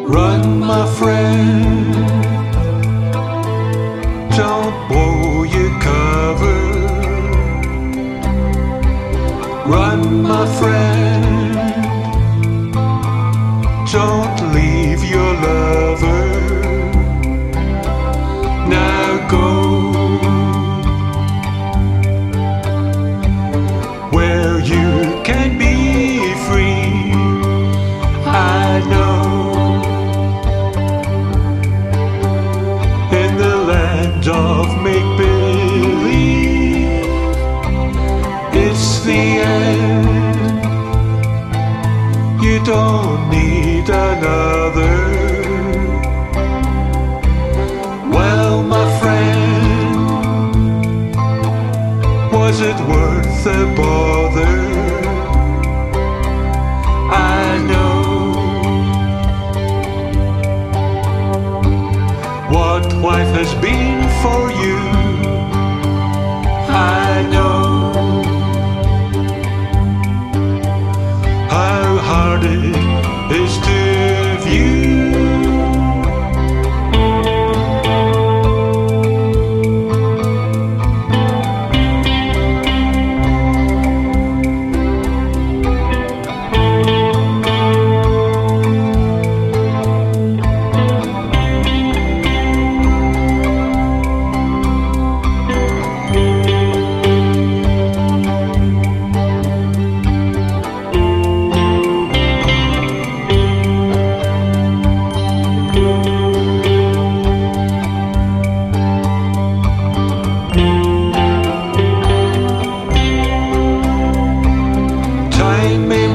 Run, my friend, don't blow your cover. Run, my friend, don't leave your lover. Now go where you can be free. I know in the land of make-believe, it's the end. You don't need another. Well, my friend, was it worth the bother? I know what life has been for you. I know how hard it is to view. Time may